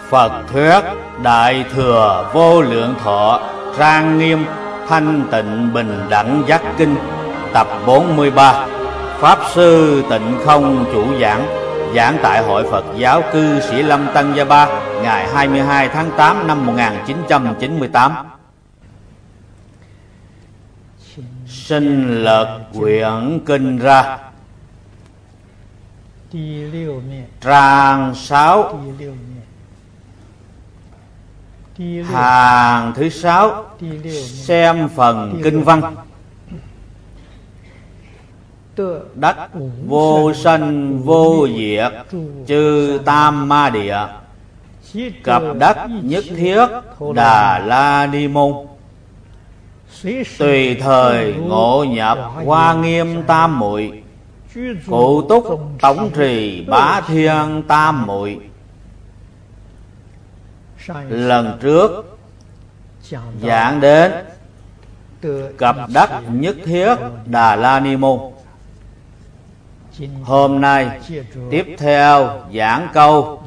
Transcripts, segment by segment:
Phật thuyết Đại Thừa Vô Lượng Thọ Trang Nghiêm Thanh Tịnh Bình Đẳng Giác Kinh tập 43. Pháp Sư Tịnh Không chủ giảng. Giảng tại Hội Phật Giáo Cư Sĩ Lâm Tân Gia Ba ngày 22 tháng 8 năm 1998. Sinh lật quyển kinh ra. Trang 6, hàng thứ 6, xem phần kinh văn. Đắc vô sanh vô diệt chư tam ma địa, cập đắc nhất thiết Đà La Ni Môn, tùy thời ngộ nhập Hoa Nghiêm tam muội, cụ túc tổng trì Bá Thiên tam muội. Lần trước giảng đến cập đắc nhất thiết Đà La Ni Môn. Hôm nay tiếp theo giảng câu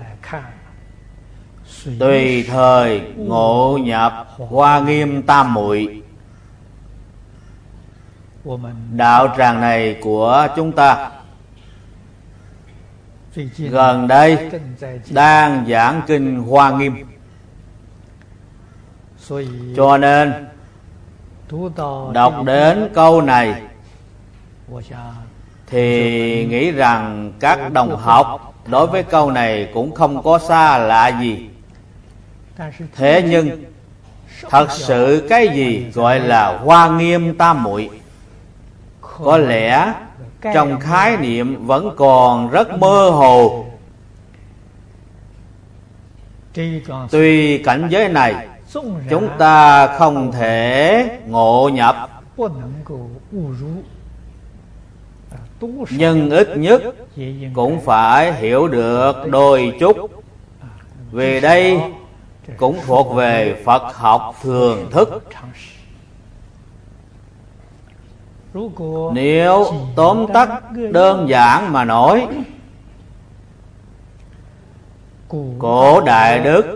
tùy thời ngộ nhập Hoa Nghiêm tam muội. Đạo tràng này của chúng ta gần đây đang giảng kinh Hoa Nghiêm, cho nên đọc đến câu này thì nghĩ rằng các đồng học đối với câu này cũng không có xa lạ gì. Thế nhưng thật sự cái gì gọi là Hoa Nghiêm tam muội, có lẽ trong khái niệm vẫn còn rất mơ hồ. Tuy cảnh giới này chúng ta không thể ngộ nhập, nhưng ít nhất cũng phải hiểu được đôi chút, vì đây cũng thuộc về Phật học thường thức. Nếu tóm tắt đơn giản mà nói, cổ Đại Đức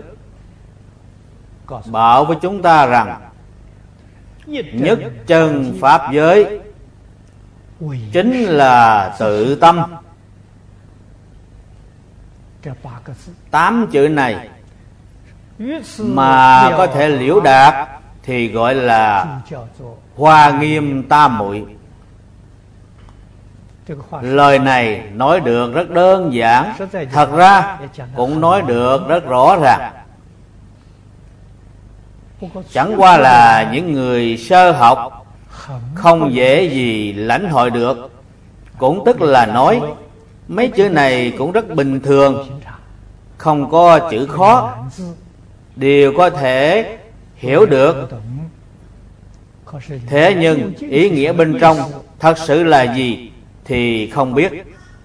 bảo với chúng ta rằng nhất chân pháp giới chính là tự tâm. 8 chữ này mà có thể liễu đạt thì gọi là Hoa Nghiêm tam muội. Lời này nói được rất đơn giản, thật ra cũng nói được rất rõ ràng. Chẳng qua là những người sơ học không dễ gì lãnh hội được. Cũng tức là nói mấy chữ này cũng rất bình thường, không có chữ khó, đều có thể hiểu được. Thế nhưng ý nghĩa bên trong thật sự là gì thì không biết.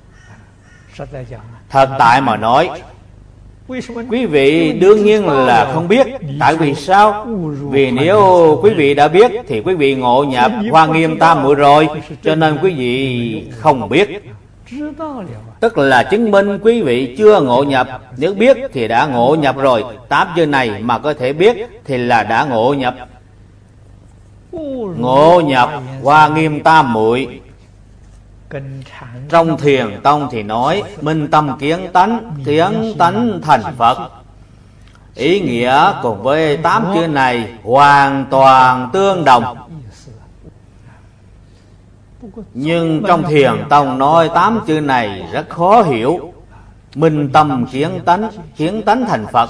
Thật tại mà nói, quý vị đương nhiên là không biết. Tại vì sao? Vì nếu quý vị đã biết thì quý vị ngộ nhập Hoa Nghiêm tam muội rồi, cho nên quý vị không biết. Tức là chứng minh quý vị chưa ngộ nhập. Nếu biết thì đã ngộ nhập rồi. 8 chữ này mà có thể biết thì là đã ngộ nhập. Ngộ nhập Hoa Nghiêm tam muội. Trong Thiền Tông thì nói minh tâm kiến tánh thành Phật. Ý nghĩa cùng với 8 chữ này hoàn toàn tương đồng. Nhưng trong Thiền Tông nói 8 chữ này rất khó hiểu. Minh tâm kiến tánh thành Phật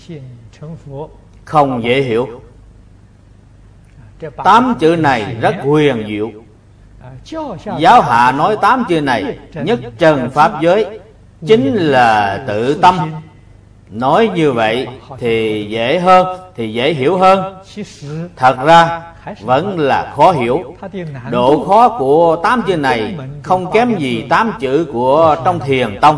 không dễ hiểu. 8 chữ này rất huyền diệu. Giáo hạ nói 8 chữ này nhất trần pháp giới chính là tự tâm. Nói như vậy thì dễ hơn, thì dễ hiểu hơn. Thật ra vẫn là khó hiểu. Độ khó của 8 chữ này không kém gì 8 chữ của trong Thiền Tông.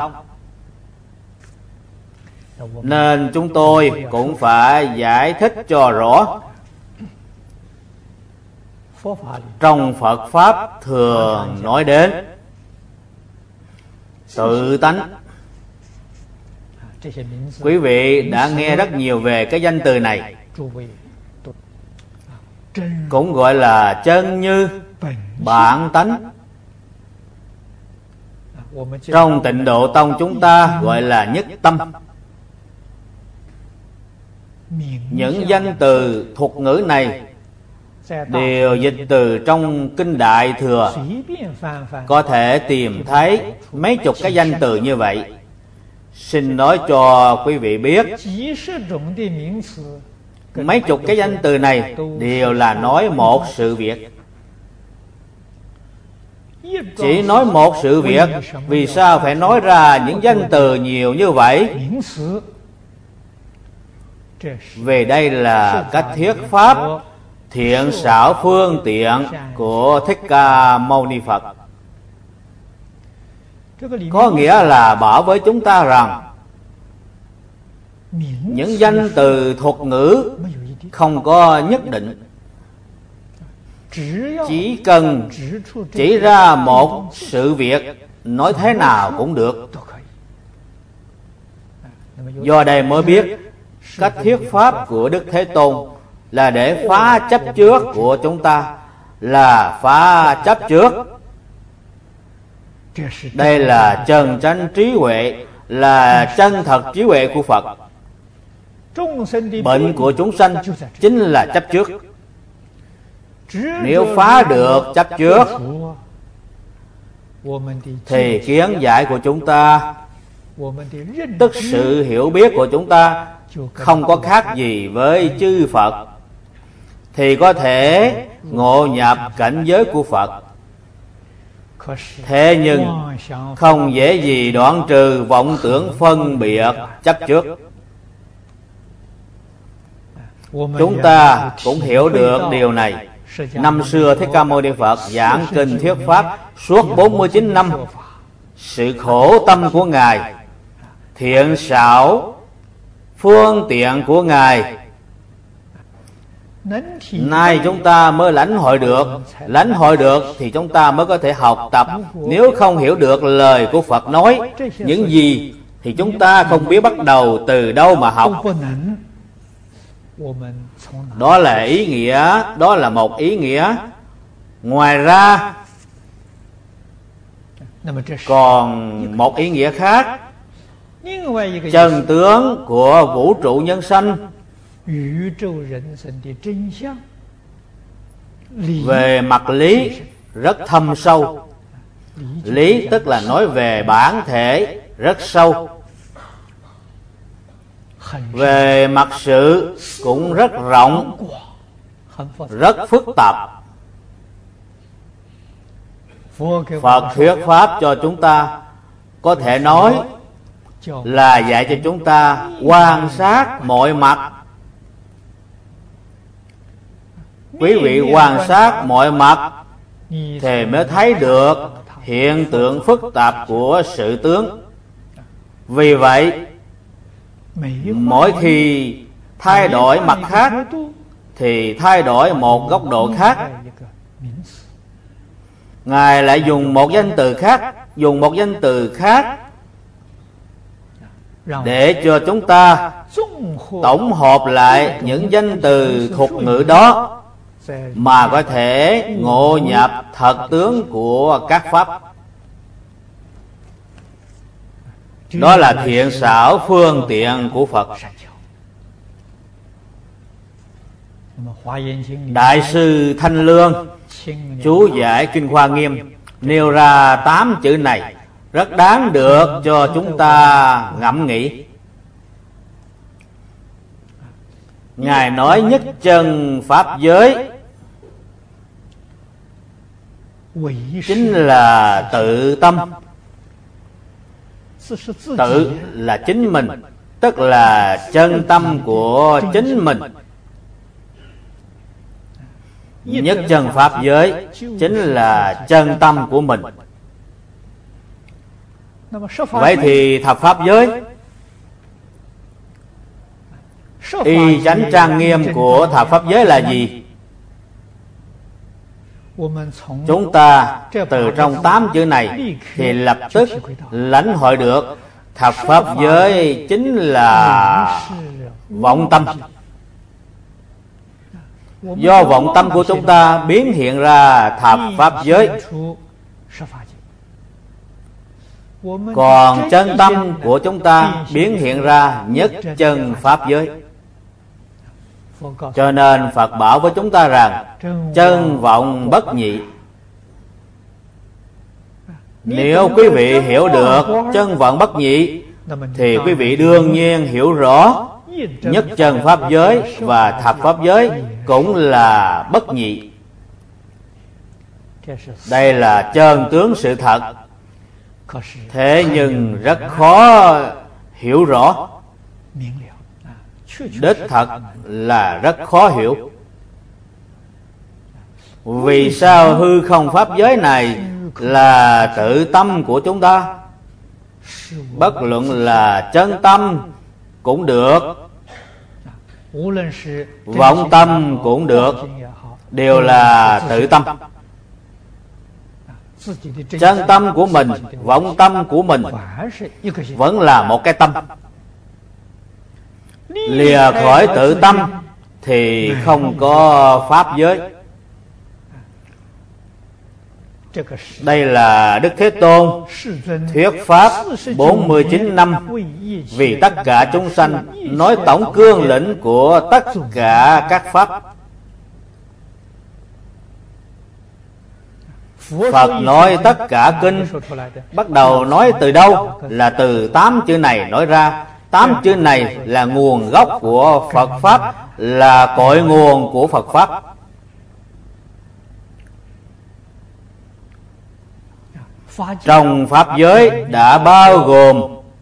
Nên chúng tôi cũng phải giải thích cho rõ. Trong Phật Pháp thường nói đến tự tánh. Quý vị đã nghe rất nhiều về cái danh từ này, cũng gọi là chân như, bản tánh. Trong Tịnh Độ Tông chúng ta gọi là nhất tâm. Những danh từ thuật ngữ này đều dịch từ trong Kinh Đại Thừa. Có thể tìm thấy mấy chục cái danh từ như vậy. Xin nói cho quý vị biết, mấy chục cái danh từ này đều là nói một sự việc. Chỉ nói một sự việc, vì sao phải nói ra những danh từ nhiều như vậy? Về đây là cách thuyết pháp thiện xảo phương tiện của Thích Ca Mâu Ni Phật. Có nghĩa là bảo với chúng ta rằng những danh từ thuật ngữ không có nhất định, chỉ cần chỉ ra một sự việc, nói thế nào cũng được. Do đây mới biết cách thuyết pháp của Đức Thế Tôn là để phá chấp trước của chúng ta, là phá chấp trước. Đây là chân chánh trí huệ, là chân thật trí huệ của Phật. Bệnh của chúng sanh chính là chấp trước. Nếu phá được chấp trước thì kiến giải của chúng ta, tức sự hiểu biết của chúng ta không có khác gì với chư Phật, thì có thể ngộ nhập cảnh giới của Phật. Thế nhưng không dễ gì đoạn trừ vọng tưởng phân biệt chấp trước. Chúng ta cũng hiểu được điều này. Năm xưa Thích Ca Mâu Ni Phật giảng kinh thuyết pháp suốt 49 năm. Sự khổ tâm của Ngài, thiện xảo phương tiện của Ngài, nay chúng ta mới lãnh hội được. Lãnh hội được thì chúng ta mới có thể học tập. Nếu không hiểu được lời của Phật nói những gì thì chúng ta không biết bắt đầu từ đâu mà học. Đó là ý nghĩa, đó là một ý nghĩa. Ngoài ra còn một ý nghĩa khác. Chân tướng của vũ trụ nhân sanh, về mặt lý rất thâm sâu. Lý tức là nói về bản thể rất sâu. Về mặt sự cũng rất rộng, rất phức tạp. Phật thuyết pháp cho chúng ta, có thể nói là dạy cho chúng ta quan sát mọi mặt. Quý vị quan sát mọi mặt thì mới thấy được hiện tượng phức tạp của sự tướng. Vì vậy, mỗi khi thay đổi mặt khác thì thay đổi một góc độ khác. Ngài lại dùng một danh từ khác, để cho chúng ta tổng hợp lại những danh từ thuật ngữ đó mà có thể ngộ nhập thật tướng của các pháp. Đó là thiện xảo phương tiện của Phật. Đại sư Thanh Lương chú giải Kinh Hoa Nghiêm nêu ra 8 chữ này rất đáng được cho chúng ta ngẫm nghĩ. Ngài nói nhất chân pháp giới chính là tự tâm. Tự là chính mình, tức là chân tâm của chính mình. Nhất chân pháp giới chính là chân tâm của mình. Vậy thì thập pháp giới, y chánh trang nghiêm của thập pháp giới là gì? Chúng ta từ trong 8 chữ này thì lập tức lãnh hội được Thập pháp giới chính là vọng tâm. Do vọng tâm của chúng ta biến hiện ra thập pháp giới. Còn chân tâm của chúng ta biến hiện ra nhất chân pháp giới. Cho nên Phật bảo với chúng ta rằng chân vọng bất nhị. Nếu quý vị hiểu được chân vọng bất nhị thì quý vị đương nhiên hiểu rõ nhất chân pháp giới và thập pháp giới cũng là bất nhị. Đây là chân tướng sự thật. Thế nhưng rất khó hiểu rõ. Đích thật là rất khó hiểu. Vì sao hư không pháp giới này là tự tâm của chúng ta? Bất luận là chân tâm cũng được, vọng tâm cũng được, đều là tự tâm. Chân tâm của mình, vọng tâm của mình vẫn là một cái tâm. Lìa khỏi tự tâm thì không có pháp giới. Đây là Đức Thế Tôn thuyết pháp 49 năm vì tất cả chúng sanh, nói tổng cương lĩnh của tất cả các pháp. Phật nói tất cả kinh, bắt đầu nói từ đâu? Là từ 8 chữ này nói ra. 8 chữ này là nguồn gốc của Phật Pháp, là cội nguồn của Phật Pháp. Trong Pháp giới đã bao gồm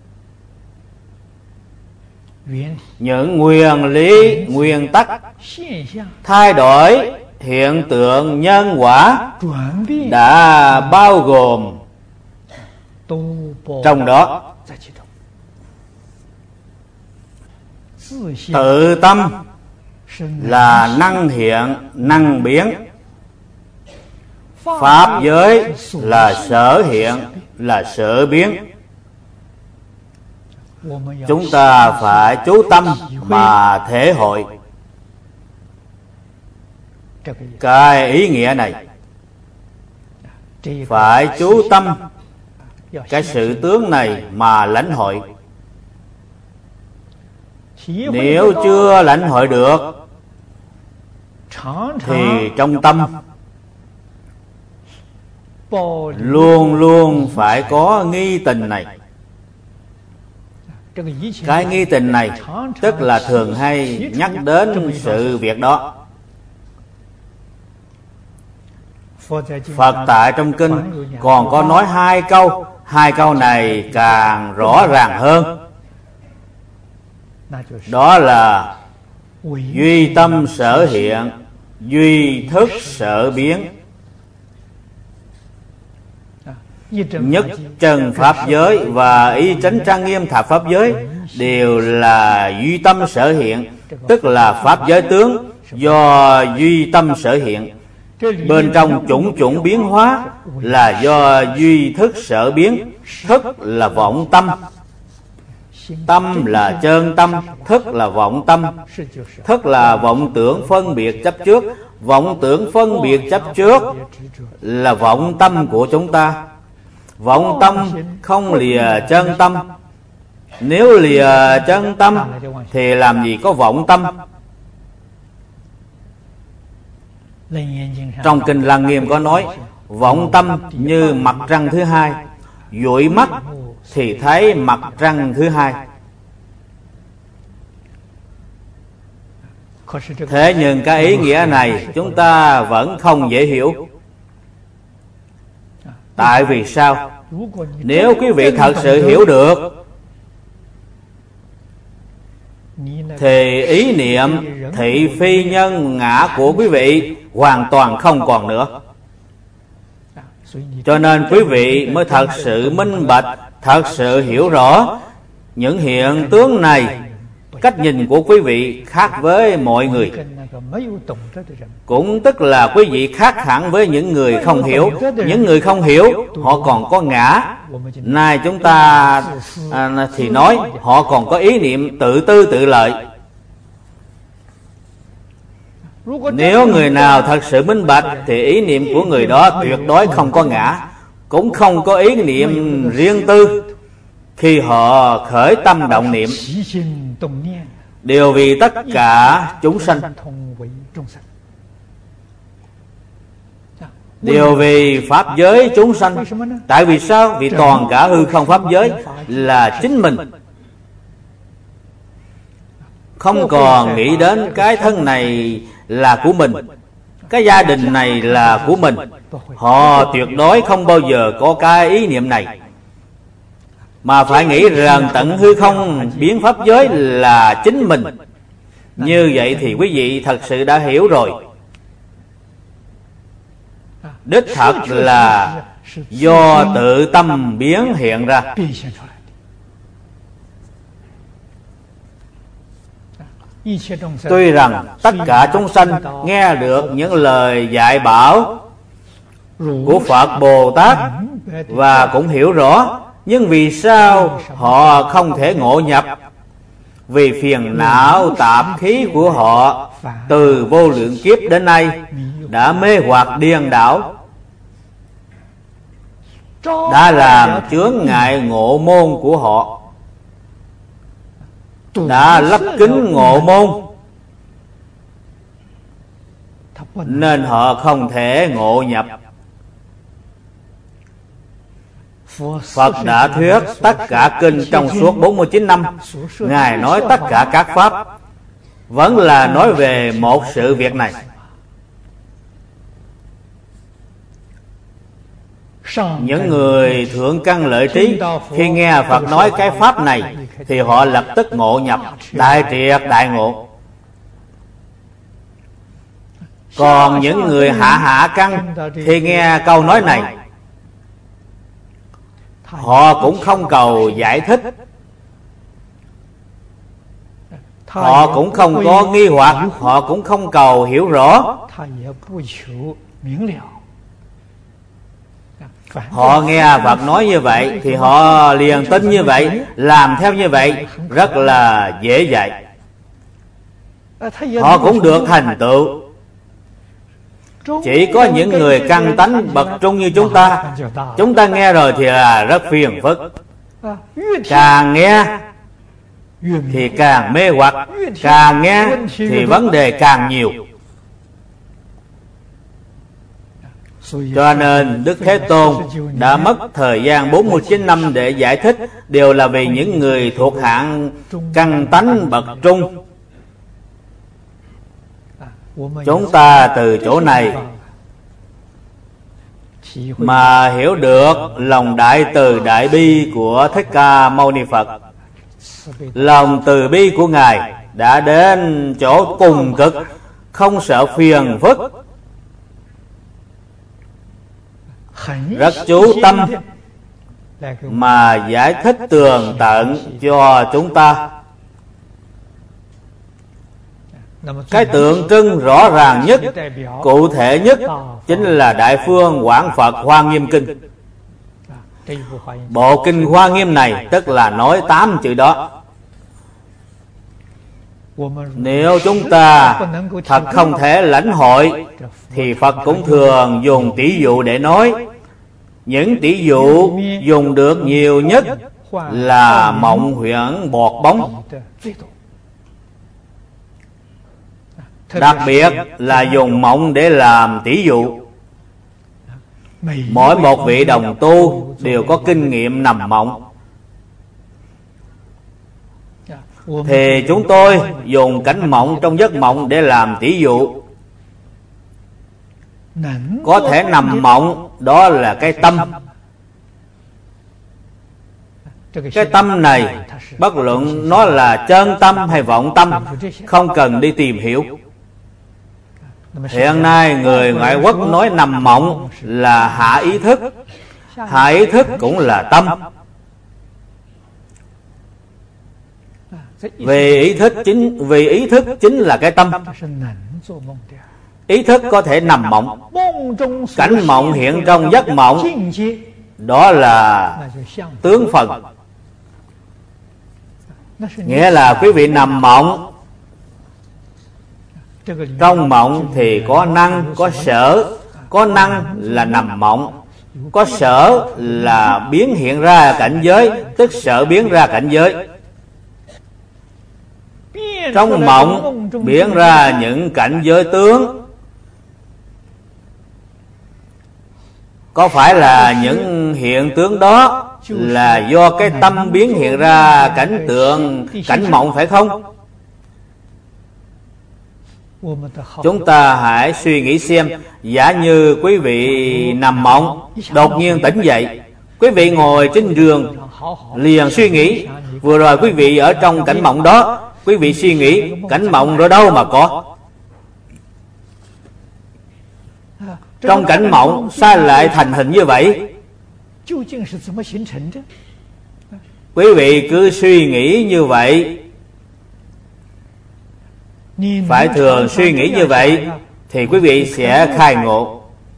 những nguyên lý, nguyên tắc, thay đổi, hiện tượng, nhân quả đã bao gồm trong đó. Tự tâm là năng hiện, năng biến. Pháp giới là sở hiện, là sở biến. Chúng ta phải chú tâm mà thể hội cái ý nghĩa này. Phải chú tâm cái sự tướng này mà lãnh hội. Nếu chưa lãnh hội được thì trong tâm luôn luôn phải có nghi tình này. Cái nghi tình này tức là thường hay nhắc đến sự việc đó. Phật tại trong kinh còn có nói 2 câu. 2 câu này càng rõ ràng hơn. Đó là duy tâm sở hiện, duy thức sở biến. Nhất chân pháp giới và y chánh trang nghiêm thập pháp giới đều là duy tâm sở hiện, tức là pháp giới tướng do duy tâm sở hiện. Bên trong chủng chủng biến hóa là do duy thức sở biến. Thức là vọng tâm, tâm là chân tâm, thức là vọng tâm. Thức là vọng tưởng phân biệt chấp trước. Vọng tưởng phân biệt chấp trước là vọng tâm của chúng ta. Vọng tâm không lìa chân tâm. Nếu lìa chân tâm thì làm gì có vọng tâm. Trong kinh Lăng Nghiêm có nói vọng tâm như mặt trăng thứ hai, dụi mắt thì thấy mặt trăng thứ hai. Thế nhưng cái ý nghĩa này chúng ta vẫn không dễ hiểu. Tại vì sao? Nếu quý vị thật sự hiểu được thì ý niệm thị phi nhân ngã của quý vị hoàn toàn không còn nữa. Cho nên quý vị mới thật sự minh bạch, thật sự hiểu rõ những hiện tướng này cách nhìn của quý vị khác với mọi người. Cũng tức là quý vị khác hẳn với những người không hiểu. Những người không hiểu họ còn có ngã. Nay chúng ta thì nói họ còn có ý niệm tự tư tự lợi. Nếu người nào thật sự minh bạch thì ý niệm của người đó tuyệt đối không có ngã, cũng không có ý niệm riêng tư. Khi họ khởi tâm động niệm đều vì tất cả chúng sanh, đều vì pháp giới chúng sanh. Tại vì sao? Vì toàn cả hư không pháp giới là chính mình, không còn nghĩ đến cái thân này là của mình, cái gia đình này là của mình. Họ tuyệt đối không bao giờ có cái ý niệm này, mà phải nghĩ rằng tận hư không biến pháp giới là chính mình. Như vậy thì quý vị thật sự đã hiểu rồi. Đích thật là do tự tâm biến hiện ra. Tuy rằng tất cả chúng sanh nghe được những lời dạy bảo của Phật Bồ Tát và cũng hiểu rõ, nhưng vì sao họ không thể ngộ nhập? Vì phiền não tạp khí của họ từ vô lượng kiếp đến nay đã mê hoặc điên đảo, đã làm chướng ngại ngộ môn của họ, đã lấp kín ngộ môn, nên họ không thể ngộ nhập. Phật đã thuyết tất cả kinh trong suốt 49 năm. Ngài nói tất cả các pháp vẫn là nói về một sự việc này. Những người thượng căn lợi trí khi nghe Phật nói cái pháp này thì họ lập tức ngộ nhập, đại triệt đại ngộ. Còn những người hạ căn thì nghe câu nói này, họ cũng không cầu giải thích, họ cũng không có nghi hoặc, họ cũng không cầu hiểu rõ. Họ nghe Phật nói như vậy thì họ liền tin như vậy, làm theo như vậy rất là dễ dạy. Họ cũng được thành tựu. Chỉ có những người căn tánh bậc trung như chúng ta nghe rồi thì là rất phiền phức. Càng nghe thì càng mê hoặc, càng nghe thì vấn đề càng nhiều. Cho nên Đức Thế Tôn đã mất thời gian 49 năm để giải thích, đều là vì những người thuộc hạng căn tánh bậc trung. Chúng ta từ chỗ này mà hiểu được lòng đại từ đại bi của Thích Ca Mâu Ni Phật. Lòng từ bi của Ngài đã đến chỗ cùng cực, không sợ phiền phức, rất chú tâm mà giải thích tường tận cho chúng ta. Cái tượng trưng rõ ràng nhất, cụ thể nhất chính là Đại Phương Quảng Phật Hoa Nghiêm Kinh. Bộ kinh Hoa Nghiêm này tức là nói 8 chữ đó. Nếu chúng ta thật không thể lãnh hội thì Phật cũng thường dùng tỷ dụ để nói. Những tỷ dụ dùng được nhiều nhất là mộng huyễn bọt bóng, đặc biệt là dùng mộng để làm tỷ dụ. Mỗi một vị đồng tu đều có kinh nghiệm nằm mộng, thì chúng tôi dùng cảnh mộng trong giấc mộng để làm tỷ dụ. Có thể nằm mộng, đó là cái tâm. Cái tâm này bất luận nó là chân tâm hay vọng tâm, không cần đi tìm hiểu. Hiện nay người ngoại quốc nói nằm mộng là hạ ý thức. Hạ ý thức cũng là tâm. Vì ý thức chính là cái tâm. Ý thức có thể nằm mộng. Cảnh mộng hiện trong giấc mộng, đó là tướng phần. Nghĩa là quý vị nằm mộng, trong mộng thì có năng, có sở. Có năng là nằm mộng, có sở là biến hiện ra cảnh giới, tức sở biến ra cảnh giới. Trong mộng biến ra những cảnh giới tướng, có phải là những hiện tướng đó là do cái tâm biến hiện ra cảnh tượng, cảnh mộng phải không? Chúng ta hãy suy nghĩ xem, giả như quý vị nằm mộng, đột nhiên tỉnh dậy, quý vị ngồi trên giường liền suy nghĩ, vừa rồi quý vị ở trong cảnh mộng đó, quý vị suy nghĩ cảnh mộng đó đâu mà có. Trong cảnh mộng sao lại thành hình như vậy? Quý vị cứ suy nghĩ như vậy, phải thường suy nghĩ như vậy thì quý vị sẽ khai ngộ.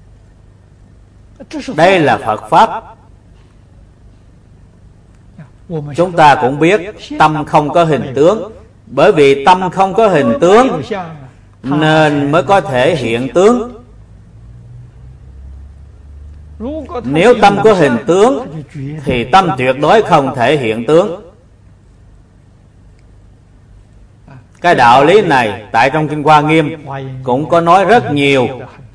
Đây là Phật Pháp. Chúng ta cũng biết tâm không có hình tướng. Bởi vì tâm không có hình tướng nên mới có thể hiện tướng. Nếu tâm có hình tướng thì tâm tuyệt đối không thể hiện tướng. Cái đạo lý này tại trong Kinh Hoa Nghiêm cũng có nói rất nhiều.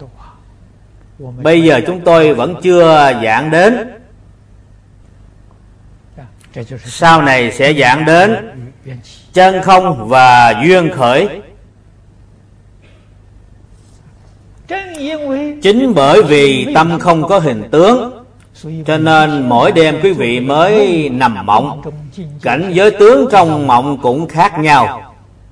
Bây giờ chúng tôi vẫn chưa giảng đến, sau này sẽ giảng đến chân không và duyên khởi. Chính bởi vì tâm không có hình tướng, cho nên mỗi đêm quý vị mới nằm mộng. Cảnh giới tướng trong mộng cũng khác nhau.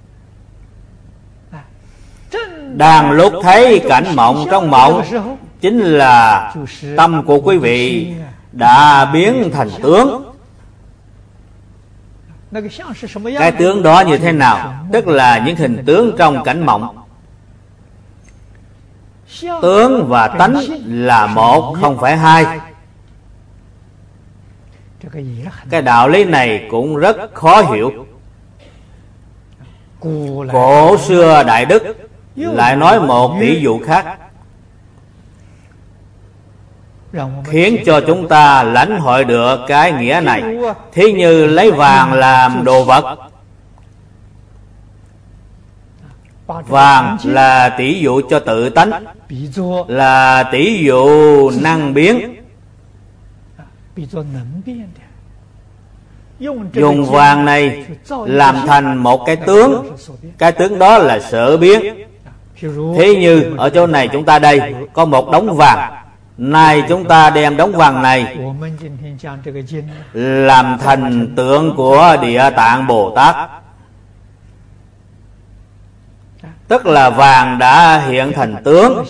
Đang lúc thấy cảnh mộng trong mộng, chính là tâm của quý vị đã biến thành tướng. Cái tướng đó như thế nào? Tức là những hình tướng trong cảnh mộng. Tướng và tánh là một, không phải hai. Cái đạo lý này cũng rất khó hiểu. Cổ xưa Đại Đức lại nói một ví dụ khác, khiến cho chúng ta lãnh hội được cái nghĩa này. Thí như lấy vàng làm đồ vật. Vàng là tỷ dụ cho tự tánh, là tỷ dụ năng biến. Dùng vàng này làm thành một cái tướng. Cái tướng đó là sở biến. Thế như ở chỗ này chúng ta đây có một đống vàng. Nay chúng ta đem đống vàng này làm thành tượng của Địa Tạng Bồ Tát. Tức là vàng đã hiện thành tướng.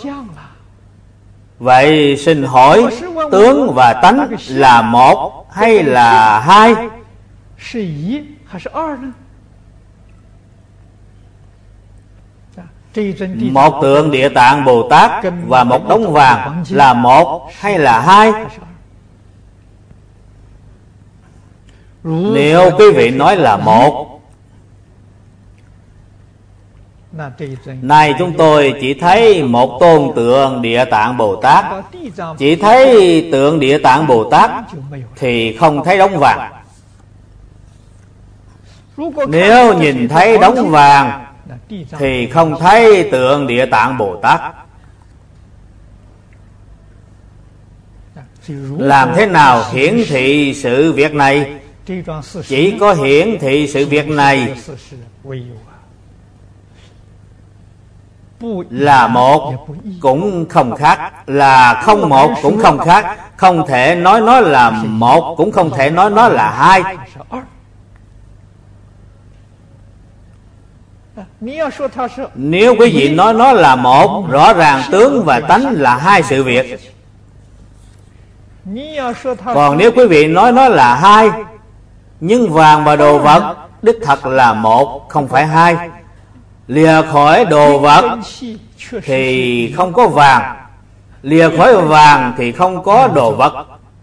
Vậy xin hỏi, tướng và tánh là một hay là hai? Một tượng Địa Tạng Bồ Tát và một đống vàng là một hay là hai? Nếu quý vị nói là một, nay chúng tôi chỉ thấy một tôn tượng Địa Tạng Bồ Tát, chỉ thấy tượng Địa Tạng Bồ Tát thì không thấy đống vàng. Nếu nhìn thấy đống vàng thì không thấy tượng Địa Tạng Bồ Tát. Làm thế nào hiển thị sự việc này? Chỉ có hiển thị sự việc này là một cũng không khác, là không một cũng không khác. Không thể nói nó là một, cũng không thể nói nó là hai. Nếu quý vị nói nó là một, rõ ràng tướng và tánh là hai sự việc. Còn nếu quý vị nói nó là hai, nhưng vàng và đồ vật đích thật là một, không phải hai. Lìa khỏi đồ vật thì không có vàng, lìa khỏi vàng thì không có đồ vật.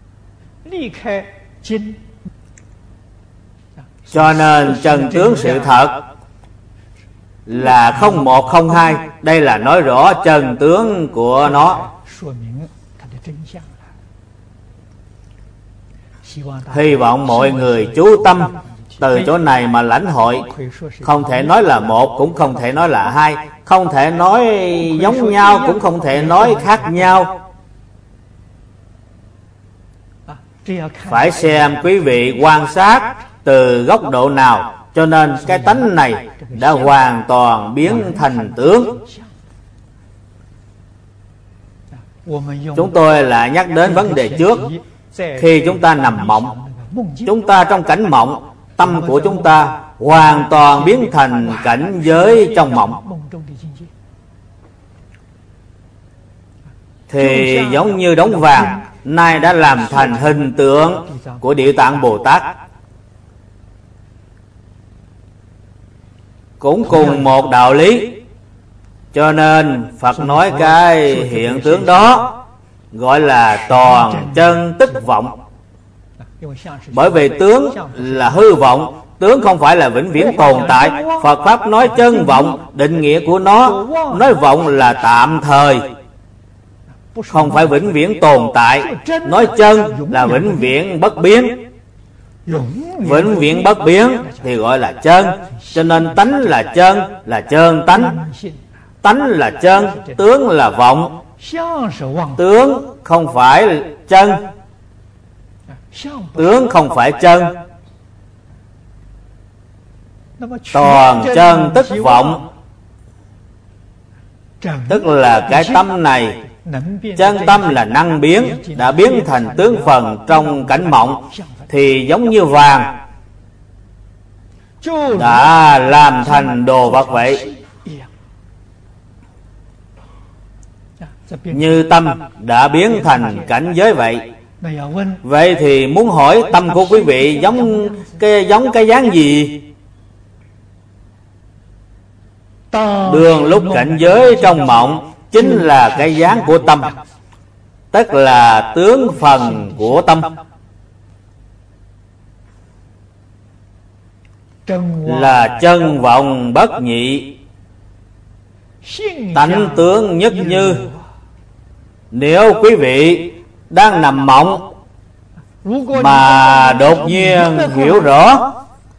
Cho nên chân tướng sự thật là không một không hai. Đây là nói rõ chân tướng của nó. Hy vọng mọi người chú tâm từ chỗ này mà lãnh hội. Không thể nói là một, cũng không thể nói là hai. Không thể nói giống nhau, cũng không thể nói khác nhau. Phải xem quý vị quan sát từ góc độ nào. Cho nên cái tánh này đã hoàn toàn biến thành tướng. Chúng tôi lại nhắc đến vấn đề trước. Khi chúng ta nằm mộng, chúng ta trong cảnh mộng, tâm của chúng ta hoàn toàn biến thành cảnh giới trong mộng. Thì giống như đống vàng nay đã làm thành hình tượng của Địa Tạng Bồ Tát. Cũng cùng một đạo lý. Cho nên Phật nói cái hiện tướng đó gọi là toàn chân tức vọng. Bởi vì tướng là hư vọng, tướng không phải là vĩnh viễn tồn tại. Phật Pháp nói chân vọng, định nghĩa của nó, nói vọng là tạm thời, không phải vĩnh viễn tồn tại. Nói chân là vĩnh viễn bất biến. Vĩnh viễn bất biến thì gọi là chân. Cho nên tánh là chân, là chân tánh. Tánh là chân, tướng là vọng. Tướng không phải chân, tướng không phải chân. Toàn chân tức vọng, tức là cái tâm này. Chân tâm là năng biến, đã biến thành tướng phần trong cảnh mộng. Thì giống như vàng đã làm thành đồ vật vậy. Như tâm đã biến thành cảnh giới vậy. Vậy thì muốn hỏi tâm của quý vị giống cái dáng gì? Đường lúc cảnh giới trong mộng chính là cái dáng của tâm, tức là tướng phần của tâm. Là chân vọng bất nhị, tánh tướng nhất như. Nếu quý vị đang nằm mộng mà đột nhiên hiểu rõ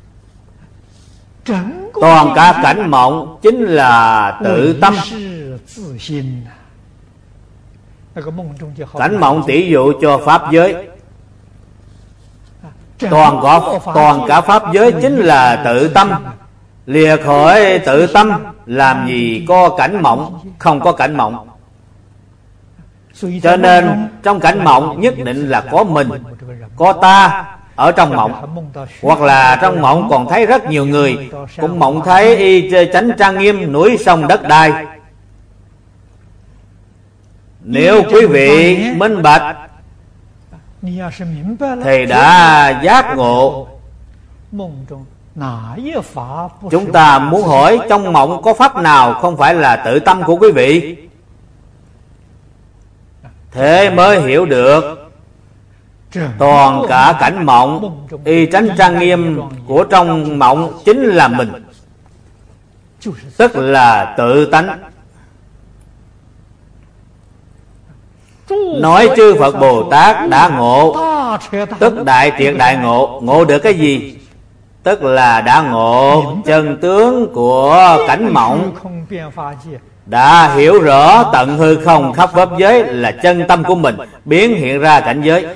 toàn cả cảnh mộng chính là tự tâm. Cảnh mộng tỷ dụ cho pháp giới. Toàn cả pháp giới chính là tự tâm. Lìa khỏi tự tâm làm gì có cảnh mộng, không có cảnh mộng. Cho nên trong cảnh mộng nhất định là có mình, có ta ở trong mộng. Hoặc là trong mộng còn thấy rất nhiều người, cũng mộng thấy y chánh trang nghiêm núi sông đất đai. Nếu quý vị minh bạch thì đã giác ngộ. Chúng ta muốn hỏi trong mộng có pháp nào không phải là tự tâm của quý vị? Thế mới hiểu được toàn cả cảnh mộng y chánh trang nghiêm của trong mộng chính là mình, tức là tự tánh. Nói chư Phật Bồ Tát đã ngộ, tức đại triệt đại ngộ. Ngộ được cái gì? Tức là đã ngộ chân tướng của cảnh mộng, đã hiểu rõ tận hư không khắp pháp giới là chân tâm của mình, biến hiện ra cảnh giới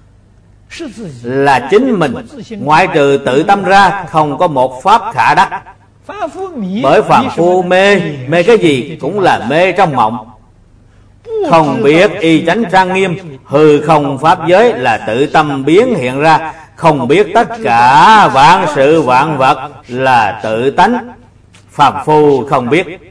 là chính mình. Ngoại trừ tự tâm ra không có một pháp khả đắc. Bởi phàm phu mê cái gì cũng là mê trong mộng, không biết y chánh trang nghiêm hư không pháp giới là tự tâm biến hiện ra, không biết tất cả vạn sự vạn vật là tự tánh. Phàm phu không biết.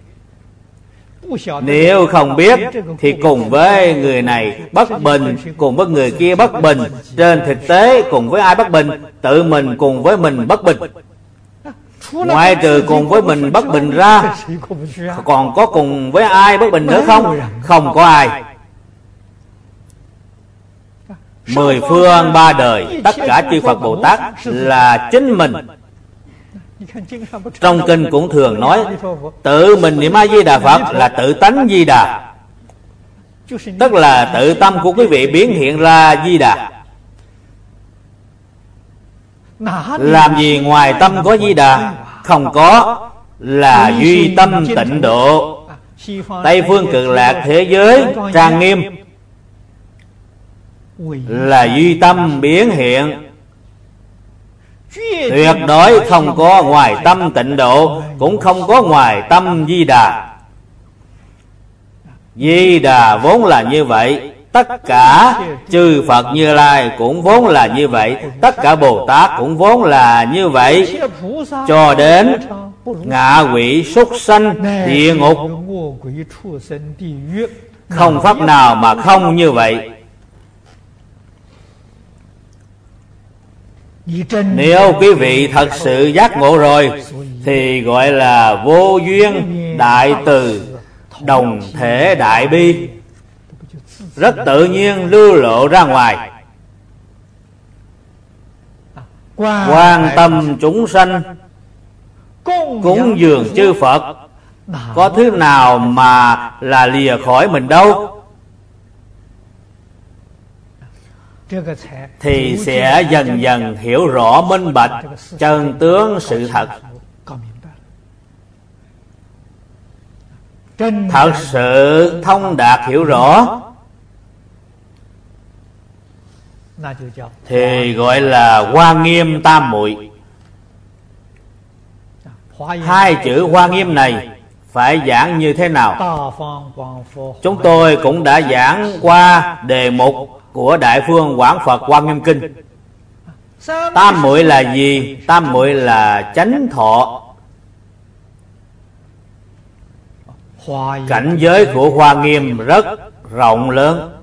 Nếu không biết thì cùng với người này bất bình, cùng với người kia bất bình. Trên thực tế cùng với ai bất bình? Tự mình cùng với mình bất bình. Ngoại trừ cùng với mình bất bình ra, còn có cùng với ai bất bình nữa không? Không có ai. 10 phương 3 đời, tất cả chư Phật Bồ Tát là chính mình. Trong kinh cũng thường nói tự mình niệm A Di Đà Phật là tự tánh Di Đà, tức là tự tâm của quý vị biến hiện ra Di Đà. Làm gì ngoài tâm có Di Đà? Không có, là duy tâm tịnh độ. Tây phương Cực Lạc thế giới trang nghiêm là duy tâm biến hiện, tuyệt đối không có ngoài tâm tịnh độ, cũng không có ngoài tâm Di Đà. Di Đà vốn là như vậy, tất cả chư Phật Như Lai cũng vốn là như vậy, tất cả Bồ Tát cũng vốn là như vậy, cho đến ngạ quỷ súc sanh địa ngục, không pháp nào mà không như vậy. Nếu quý vị thật sự giác ngộ rồi thì gọi là vô duyên đại từ, đồng thể đại bi, rất tự nhiên lưu lộ ra ngoài. Quan tâm chúng sanh, cúng dường chư Phật, có thứ nào mà là lìa khỏi mình đâu. Thì sẽ dần dần hiểu rõ minh bạch chân tướng sự thật. Thật sự thông đạt hiểu rõ thì gọi là Hoa Nghiêm Tam Muội. Hai chữ Hoa Nghiêm này phải giảng như thế nào? Chúng tôi cũng đã giảng qua đề mục của Đại Phương Quảng Phật Hoa Nghiêm Kinh. Tam muội là gì? Tam muội là chánh thọ. Cảnh giới của Hoa Nghiêm rất rộng lớn,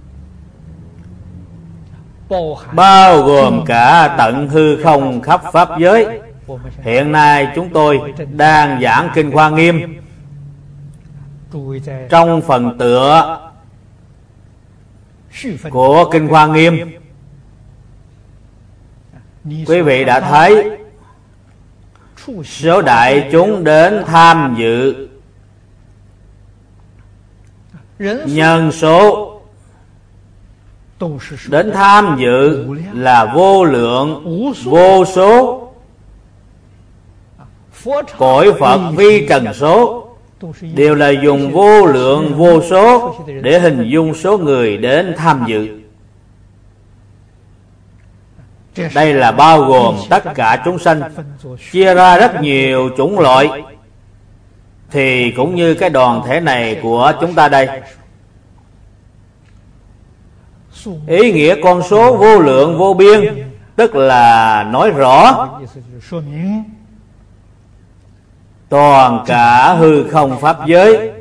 bao gồm cả tận hư không khắp pháp giới. Hiện nay chúng tôi đang giảng kinh Hoa Nghiêm. Trong phần tựa của kinh Hoa Nghiêm, quý vị đã thấy số đại chúng đến tham dự, nhân số đến tham dự là vô lượng vô số. Cõi Phật vi trần số đều là dùng vô lượng vô số để hình dung số người đến tham dự. Đây là bao gồm tất cả chúng sanh, chia ra rất nhiều chủng loại. Thì cũng như cái đoàn thể này của chúng ta đây, ý nghĩa con số vô lượng vô biên, tức là nói rõ toàn cả hư không pháp giới.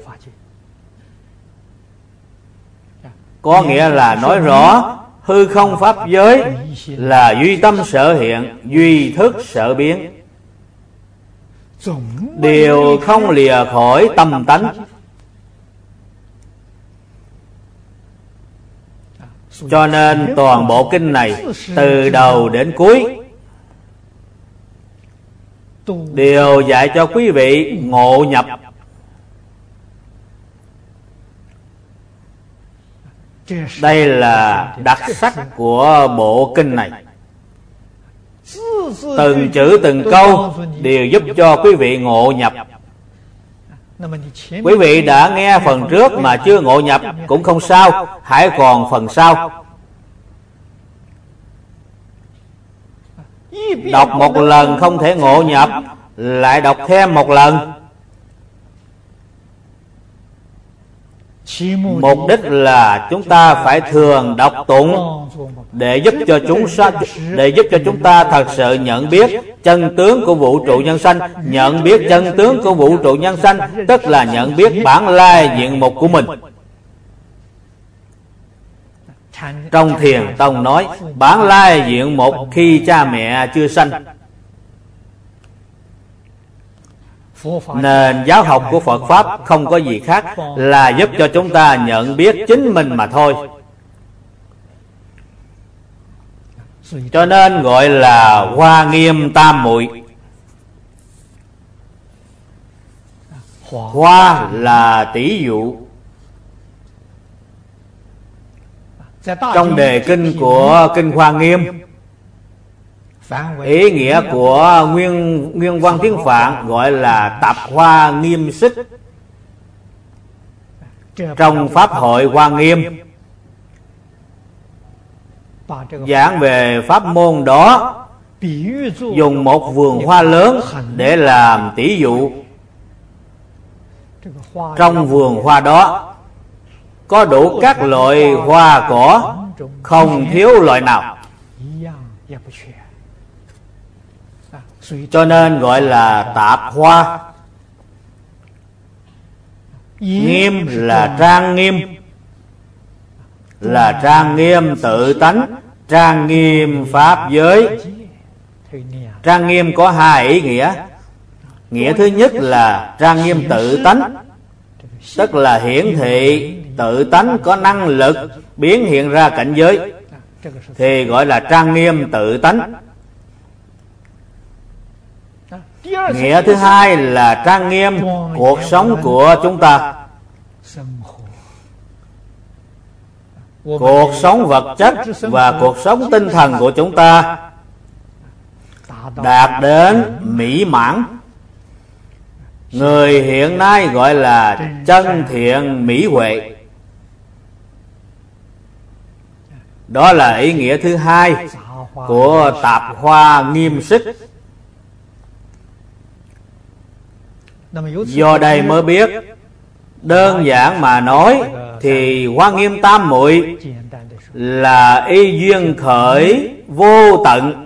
Có nghĩa là nói rõ hư không pháp giới là duy tâm sở hiện, duy thức sở biến, đều không lìa khỏi tâm tánh. Cho nên toàn bộ kinh này từ đầu đến cuối đều dạy cho quý vị ngộ nhập. Đây là đặc sắc của bộ kinh này. Từng chữ từng câu đều giúp cho quý vị ngộ nhập. Quý vị đã nghe phần trước mà chưa ngộ nhập cũng không sao, hãy còn phần sau. Đọc một lần không thể ngộ nhập, lại đọc thêm một lần. Mục đích là chúng ta phải thường đọc tụng để giúp cho chúng ta thật sự nhận biết chân tướng của vũ trụ nhân sanh. Nhận biết chân tướng của vũ trụ nhân sanh tức là nhận biết bản lai diện mục của mình. Trong Thiền Tông nói bản lai diện mục khi cha mẹ chưa sanh. Nên giáo học của Phật Pháp không có gì khác là giúp cho chúng ta nhận biết chính mình mà thôi. Cho nên gọi là Hoa Nghiêm Tam Muội. Hoa là tỷ dụ. Trong đề kinh của Kinh Hoa Nghiêm, ý nghĩa của nguyên văn tiếng Phạn gọi là Tập Hoa Nghiêm Xích. Trong Pháp hội Hoa Nghiêm giảng về pháp môn đó, dùng một vườn hoa lớn để làm tỷ dụ. Trong vườn hoa đó có đủ các loại hoa cỏ, không thiếu loại nào, cho nên gọi là tạp hoa. Nghiêm là trang nghiêm, là trang nghiêm tự tánh, trang nghiêm pháp giới. Trang nghiêm có hai ý nghĩa. Nghĩa thứ nhất là trang nghiêm tự tánh, tức là hiển thị tự tánh có năng lực biến hiện ra cảnh giới, thì gọi là trang nghiêm tự tánh. Nghĩa thứ hai là trang nghiêm cuộc sống của chúng ta. Cuộc sống vật chất và cuộc sống tinh thần của chúng ta đạt đến mỹ mãn. Người hiện nay gọi là chân thiện mỹ huệ. Đó là ý nghĩa thứ hai của Tạp Hoa Nghiêm Xích. Do đây mới biết, đơn giản mà nói thì Hoa Nghiêm Tam Muội là y duyên khởi vô tận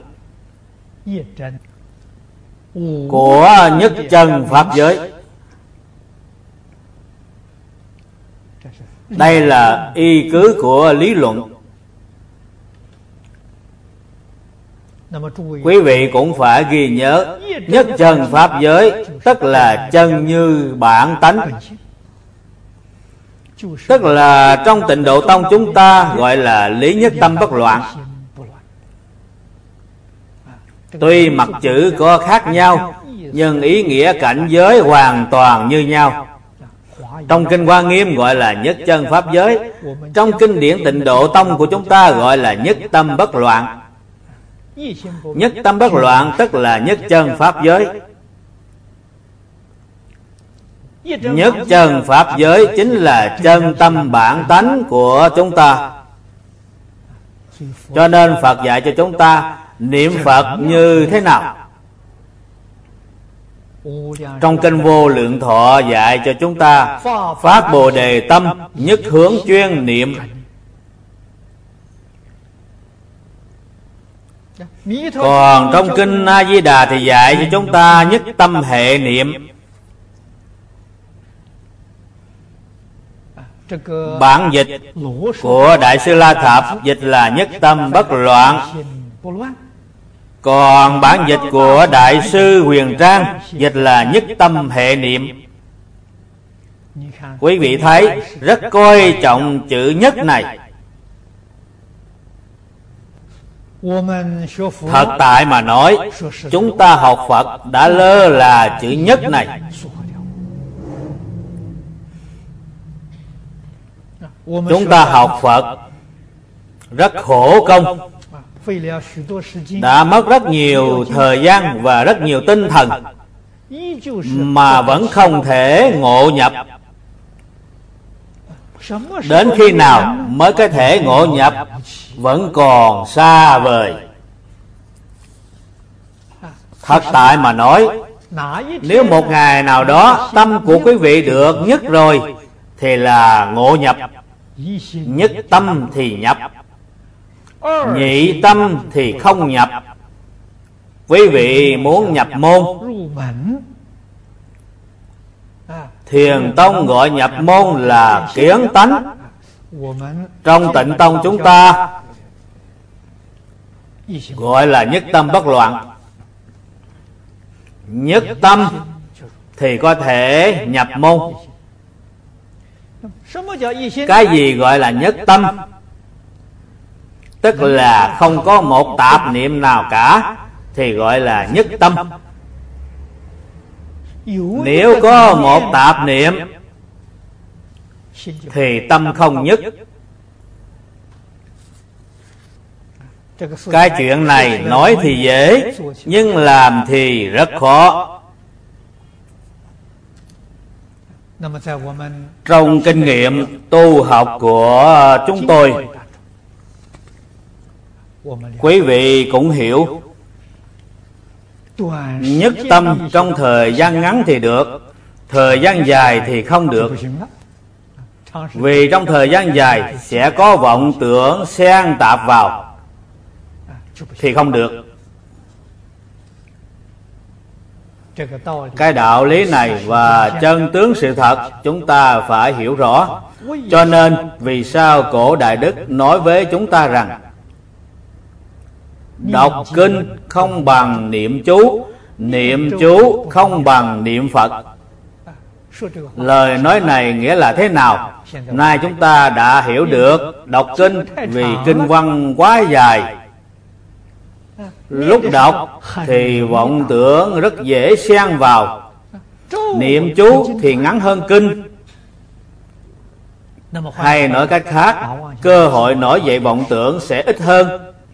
của nhất chân pháp giới. Đây là y cứ của lý luận. Quý vị cũng phải ghi nhớ, nhất chân pháp giới tức là chân như bản tánh, tức là trong Tịnh Độ Tông chúng ta gọi là lý nhất tâm bất loạn. Tuy mặt chữ có khác nhau, nhưng ý nghĩa cảnh giới hoàn toàn như nhau. Trong Kinh Hoa Nghiêm gọi là nhất chân pháp giới, trong kinh điển Tịnh Độ Tông của chúng ta gọi là nhất tâm bất loạn. Nhất tâm bất loạn tức là nhất chân pháp giới. Nhất chân pháp giới chính là chân tâm bản tánh của chúng ta. Cho nên Phật dạy cho chúng ta niệm Phật như thế nào. Trong Kinh Vô Lượng Thọ dạy cho chúng ta phát Bồ Đề tâm, nhất hướng chuyên niệm. Còn trong Kinh A Di Đà thì dạy cho chúng ta nhất tâm hệ niệm. Bản dịch của Đại sư La Thập dịch là nhất tâm bất loạn. Còn bản dịch của Đại sư Huyền Trang dịch là nhất tâm hệ niệm. Quý vị thấy rất coi trọng chữ nhất này. Thật tại mà nói, chúng ta học Phật đã lơ là chữ nhất này. Chúng ta học Phật rất khổ công, đã mất rất nhiều thời gian và rất nhiều tinh thần, mà vẫn không thể ngộ nhập. Đến khi nào mới có thể ngộ nhập vẫn còn xa vời. Thật tại mà nói, nếu một ngày nào đó tâm của quý vị được nhất rồi thì là ngộ nhập. Nhất tâm thì nhập, nhị tâm thì không nhập. Quý vị muốn nhập môn, Thiền Tông gọi nhập môn là kiến tánh. Trong Tịnh Tông chúng ta gọi là nhất tâm bất loạn. Nhất tâm thì có thể nhập môn. Cái gì gọi là nhất tâm? Tức là không có một tạp niệm nào cả thì gọi là nhất tâm. Nếu có một tạp niệm thì tâm không nhất. Cái chuyện này nói thì dễ, nhưng làm thì rất khó. Trong kinh nghiệm tu học của chúng tôi, quý vị cũng hiểu, nhất tâm trong thời gian ngắn thì được, thời gian dài thì không được. Vì trong thời gian dài sẽ có vọng tưởng xen tạp vào thì không được. Cái đạo lý này và chân tướng sự thật chúng ta phải hiểu rõ. Cho nên vì sao cổ Đại Đức nói với chúng ta rằng đọc kinh không bằng niệm chú, niệm chú không bằng niệm Phật. Lời nói này nghĩa là thế nào? Nay chúng ta đã hiểu được. Đọc kinh vì kinh văn quá dài, lúc đọc thì vọng tưởng rất dễ xen vào. Niệm chú thì ngắn hơn kinh. Hay nói cách khác, cơ hội nổi dậy vọng tưởng sẽ ít hơn,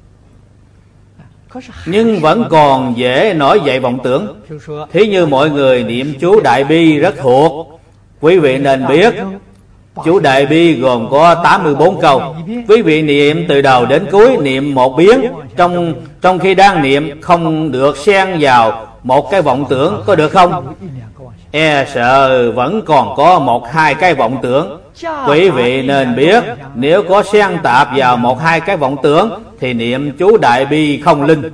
nhưng vẫn còn dễ nổi dậy vọng tưởng. Thí như mọi người niệm chú Đại Bi rất thuộc. Quý vị nên biết chú Đại Bi gồm có 84 câu. Quý vị niệm từ đầu đến cuối, niệm một biến. Trong khi đang niệm không được xen vào một cái vọng tưởng, có được không? E sợ vẫn còn có một hai cái vọng tưởng. Quý vị nên biết, nếu có xen tạp vào một hai cái vọng tưởng thì niệm chú Đại Bi không linh.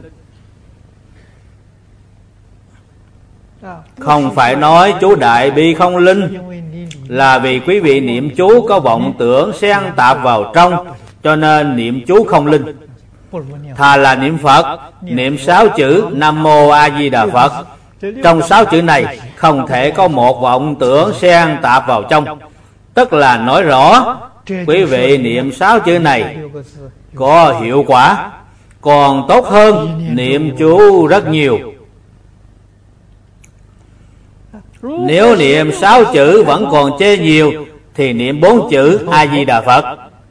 Không phải nói chú Đại Bi không linh là vì quý vị niệm chú có vọng tưởng xen tạp vào trong, cho nên niệm chú không linh. Thà là niệm Phật, niệm 6 chữ Nam Mô A Di Đà Phật. Trong 6 chữ này không thể có một vọng tưởng xen tạp vào trong. Tức là nói rõ quý vị niệm 6 chữ này có hiệu quả, còn tốt hơn niệm chú rất nhiều. Nếu niệm 6 chữ vẫn còn chê nhiều thì niệm 4 chữ A Di Đà Phật.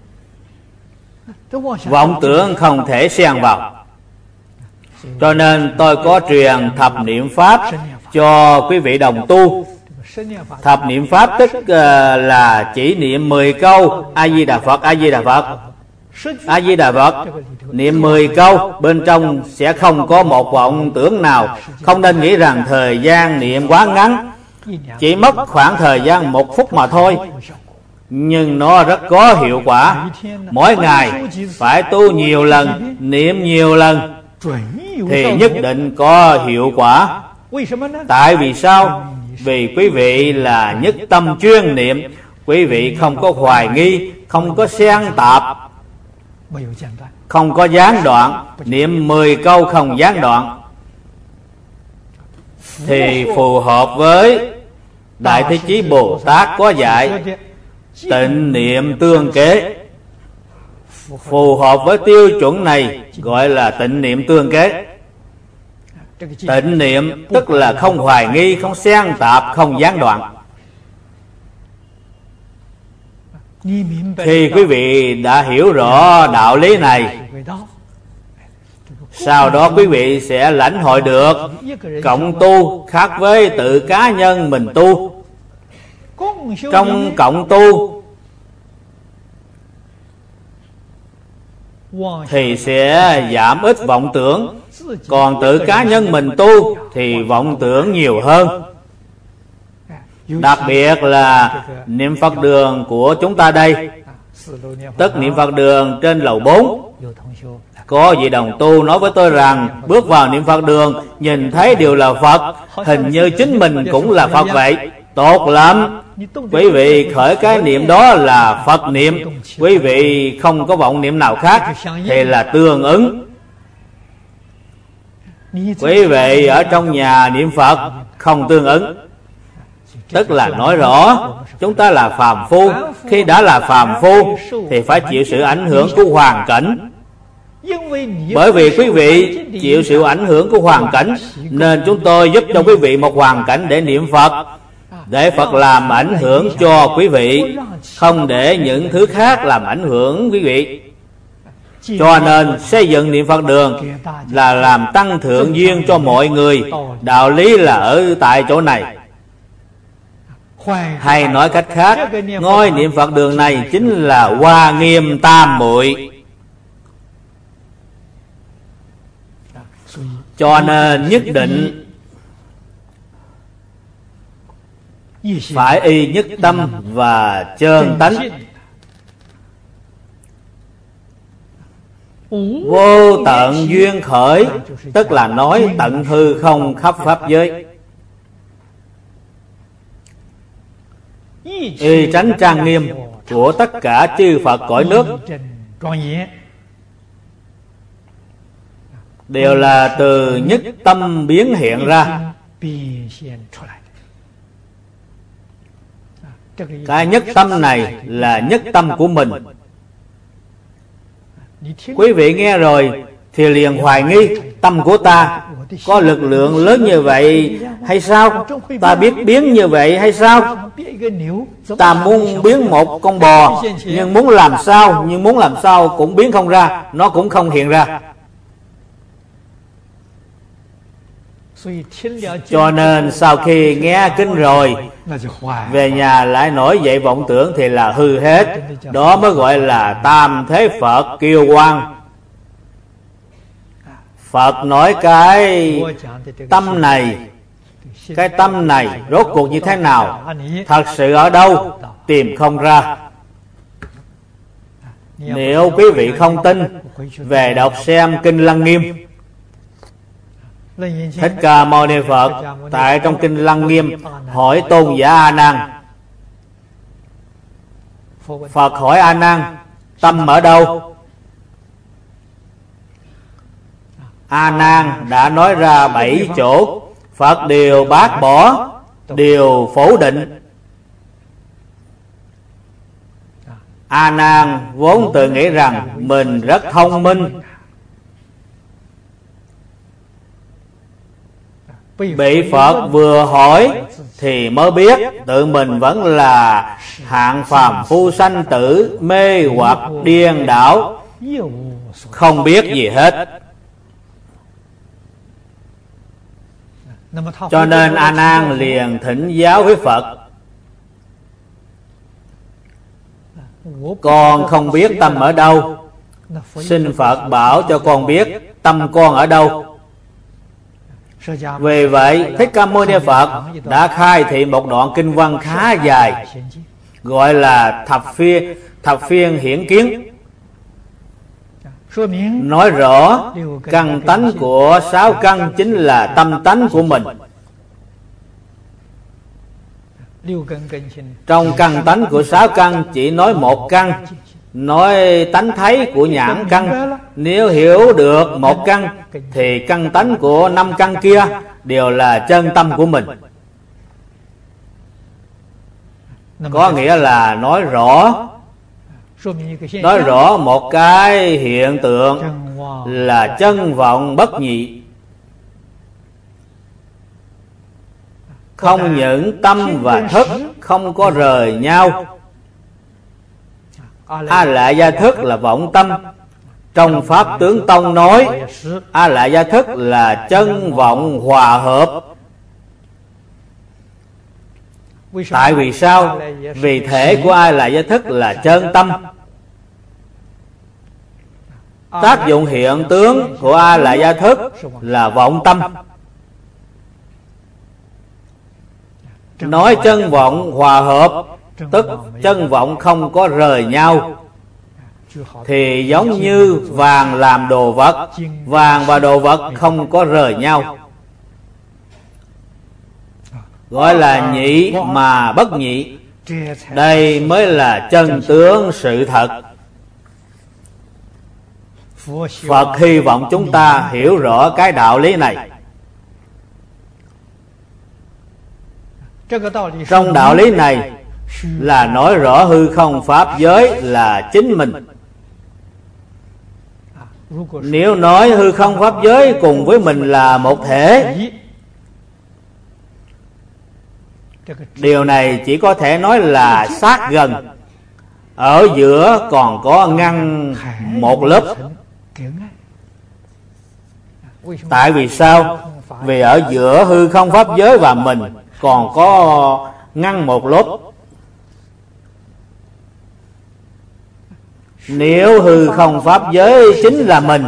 Vọng tưởng không thể xen vào. Cho nên tôi có truyền thập niệm pháp cho quý vị đồng tu. Thập niệm pháp tức là chỉ niệm 10 câu A Di Đà Phật, A Di Đà Phật, A Di Đà Phật. Niệm 10 câu, bên trong sẽ không có một vọng tưởng nào. Không nên nghĩ rằng thời gian niệm quá ngắn, chỉ mất khoảng thời gian 1 phút mà thôi, nhưng nó rất có hiệu quả. Mỗi ngày phải tu nhiều lần, niệm nhiều lần thì nhất định có hiệu quả. Tại vì sao? Vì quý vị là nhất tâm chuyên niệm. Quý vị không có hoài nghi, không có xen tạp, không có gián đoạn. Niệm 10 câu không gián đoạn thì phù hợp với Đại Thế Chí Bồ Tát có dạy tịnh niệm tương kế. Phù hợp với tiêu chuẩn này gọi là tịnh niệm tương kế. Tịnh niệm tức là không hoài nghi, không xen tạp, không gián đoạn. Khi quý vị đã hiểu rõ đạo lý này, sau đó quý vị sẽ lãnh hội được cộng tu khác với tự cá nhân mình tu. Trong cộng tu thì sẽ giảm ít vọng tưởng, còn tự cá nhân mình tu thì vọng tưởng nhiều hơn. Đặc biệt là niệm Phật đường của chúng ta đây, tức niệm Phật đường trên lầu 4. Có vị đồng tu nói với tôi rằng bước vào niệm Phật đường nhìn thấy đều là Phật, hình như chính mình cũng là Phật vậy. Tốt lắm. Quý vị khởi cái niệm đó là Phật niệm, quý vị không có vọng niệm nào khác thì là tương ứng. Quý vị ở trong nhà niệm Phật không tương ứng. tức là nói rõ chúng ta là phàm phu. Khi đã là phàm phu thì phải chịu sự ảnh hưởng của hoàn cảnh. Bởi vì quý vị chịu sự ảnh hưởng của hoàn cảnh, nên chúng tôi giúp cho quý vị một hoàn cảnh để niệm Phật, để Phật làm ảnh hưởng cho quý vị, không để những thứ khác làm ảnh hưởng quý vị. Cho nên xây dựng niệm Phật đường là làm tăng thượng duyên cho mọi người. Đạo lý là ở tại chỗ này. Hay nói cách khác, ngôi niệm Phật đường này chính là Hoa Nghiêm Tam Muội. Cho nên nhất định phải y nhất tâm và chân tánh. Vô tận duyên khởi, tức là nói tận hư không khắp pháp giới. Y tránh trang nghiêm của tất cả chư Phật cõi nước đều là từ nhất tâm biến hiện ra. Cái nhất tâm này là nhất tâm của mình. Quý vị nghe rồi thì liền hoài nghi, tâm của ta có lực lượng lớn như vậy hay sao? Ta biết biến như vậy hay sao? Ta muốn biến một con bò, nhưng muốn làm sao cũng biến không ra, nó cũng không hiện ra. Cho nên sau khi nghe kinh rồi, về nhà lại nổi dậy vọng tưởng thì là hư hết. Đó mới gọi là tam thế Phật kiêu quang. Phật nói cái tâm này rốt cuộc như thế nào, thật sự ở đâu, tìm không ra. Nếu quý vị không tin, về đọc xem Kinh Lăng Nghiêm. Thích Ca Mâu Ni Phật tại trong Kinh Lăng Nghiêm hỏi tôn giả A Nan. Phật hỏi A Nan, tâm ở đâu? A Nan đã nói ra 7 chỗ. Phật đều bác bỏ, đều phủ định. A Nan vốn tự nghĩ rằng mình rất thông minh, bị Phật vừa hỏi thì mới biết tự mình vẫn là hạng phàm phu sanh tử, mê hoặc điên đảo, không biết gì hết. Cho nên A Nan liền thỉnh giáo với Phật. Con không biết tâm ở đâu, xin Phật bảo cho con biết tâm con ở đâu. Vì vậy Thích Ca Mâu Ni Phật đã khai thị một đoạn kinh văn khá dài, gọi là thập phiên hiển kiến, nói rõ căn tánh của 6 căn chính là tâm tánh của mình. Trong căn tánh của 6 căn chỉ nói một căn, nói tánh thấy của nhãn căn. Nếu hiểu được một căn thì căn tánh của 5 căn kia đều là chân tâm của mình. Có nghĩa là nói rõ một cái hiện tượng là chân vọng bất nhị. Không những tâm và thức không có rời nhau. A Lại Gia Thức là vọng tâm. Trong Pháp Tướng Tông nói A Lại Gia Thức là chân vọng hòa hợp. Tại vì sao? Vì thể của A Lại Gia Thức là chân tâm. Tác dụng hiện tướng của A Lại Gia Thức là vọng tâm. Nói chân vọng hòa hợp, tức chân vọng không có rời nhau, thì giống như vàng làm đồ vật, vàng và đồ vật không có rời nhau, gọi là nhị mà bất nhị. Đây mới là chân tướng sự thật. Phật hy vọng chúng ta hiểu rõ cái đạo lý này. Trong đạo lý này là nói rõ hư không pháp giới là chính mình. Nếu nói hư không pháp giới cùng với mình là một thể, điều này chỉ có thể nói là sát gần, ở giữa còn có ngăn một lớp. Tại vì sao? Vì ở giữa hư không pháp giới và mình còn có ngăn một lớp. Nếu hư không pháp giới chính là mình,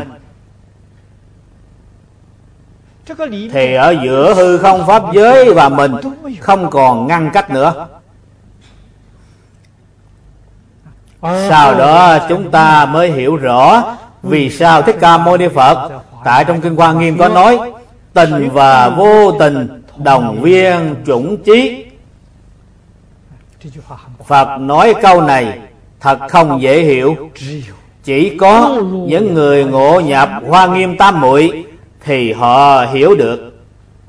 thì ở giữa hư không pháp giới và mình không còn ngăn cách nữa. Sau đó chúng ta mới hiểu rõ vì sao Thích Ca Mâu Ni Phật tại trong Kinh Hoa Nghiêm có nói tình và vô tình đồng viên chủng chí. Phật nói câu này thật không dễ hiểu. Chỉ có những người ngộ nhập Hoa Nghiêm Tam Muội thì họ hiểu được.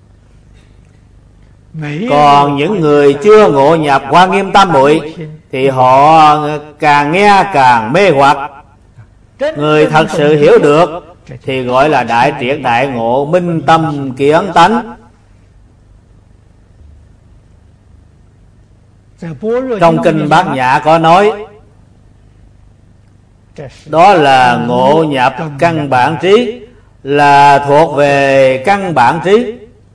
Còn những người chưa ngộ nhập Hoa Nghiêm Tam Muội thì họ càng nghe càng mê hoặc. Người thật sự hiểu được thì gọi là đại triệt đại ngộ, minh tâm kiến tánh. Trong Kinh Bát Nhã có nói, đó là ngộ nhập căn bản trí, là thuộc về căn bản trí.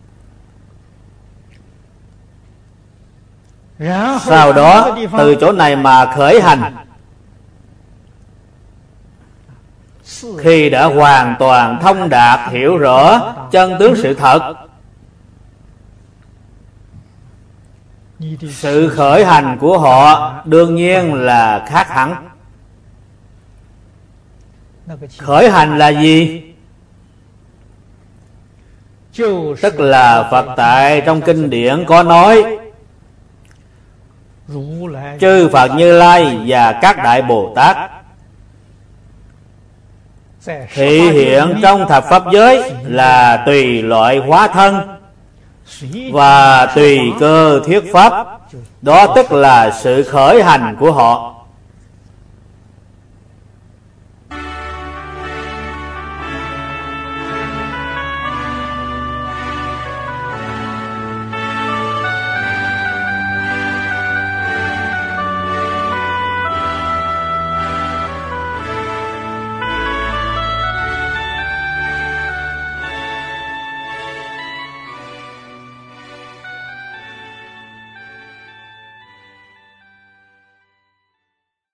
Sau đó từ chỗ này mà khởi hành. Khi đã hoàn toàn thông đạt hiểu rõ chân tướng sự thật, sự khởi hành của họ đương nhiên là khác hẳn. Khởi hành là gì? Tức là Phật tại trong kinh điển có nói, chư Phật Như Lai và các đại Bồ Tát thị hiện trong thập pháp giới là tùy loại hóa thân và tùy cơ thuyết pháp. Đó tức là sự khởi hành của họ.